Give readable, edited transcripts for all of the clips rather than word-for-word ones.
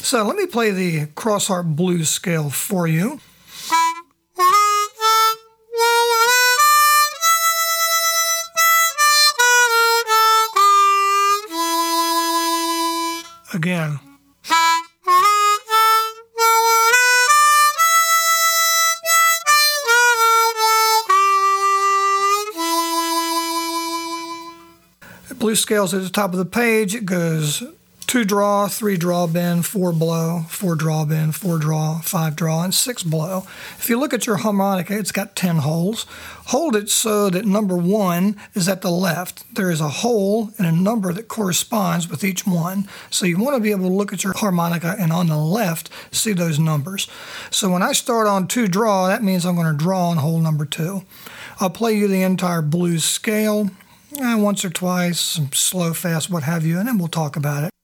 So let me play the Crossharp Blues scale for you. Again. The blues scale's at the top of the page. It goes 2 draw, 3 draw bend, 4 blow, 4 draw bend, 4 draw, 5 draw, and 6 blow. If you look at your harmonica, it's got 10 holes. Hold it so that number 1 is at the left. There is a hole and a number that corresponds with each one. So you want to be able to look at your harmonica and on the left see those numbers. So when I start on 2 draw, that means I'm going to draw on hole number 2. I'll play you the entire blues scale once or twice, slow, fast, what have you, and then we'll talk about it.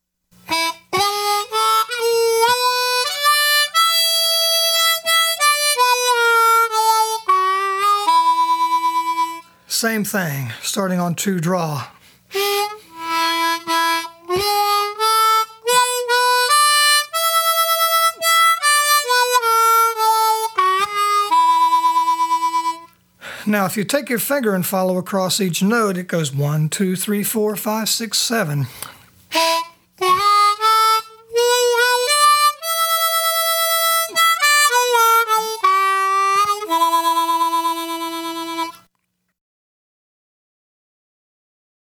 Same thing, starting on 2 draw. Now, if you take your finger and follow across each note, it goes 1, 2, 3, 4, 5, 6, 7.